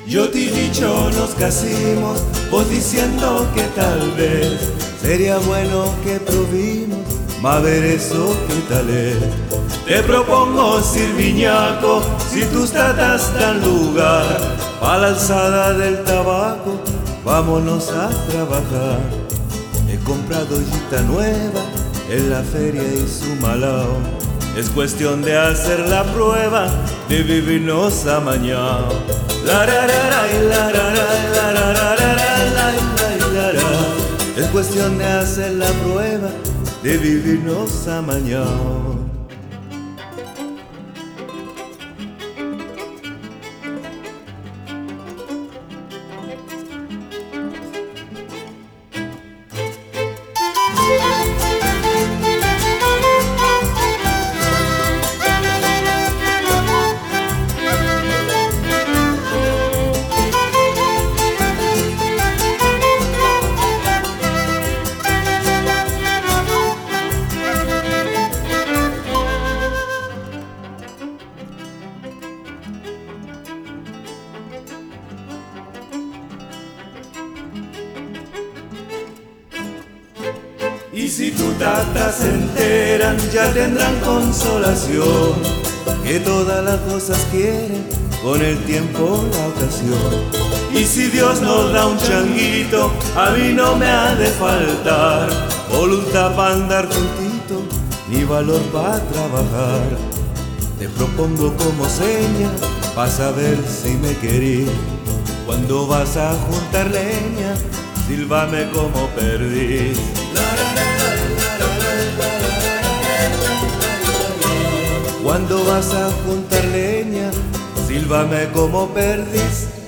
Yo te he dicho nos casemos, vos diciendo que tal vez sería bueno que probimos, ma ver eso que tal es. Te propongo Sirviñaco, si tú estás tan lugar, pa' la alzada del tabaco, vámonos a trabajar. He comprado yita nueva en la feria y su malao. Es cuestión de hacer la prueba, de vivirnos amañado. Es cuestión de hacer la prueba, de vivirnos amañado. Y si tu tatas se enteran, ya tendrán consolación, que todas las cosas quieren con el tiempo la ocasión. Y si Dios nos da un changuito, a mí no me ha de faltar voluntad para andar juntito, ni valor para trabajar. Te propongo como seña, pa' saber si me querís. Cuando vas a juntar leña, sílvame como perdiz. Cuando vas a juntar leña, sílvame como perdiz.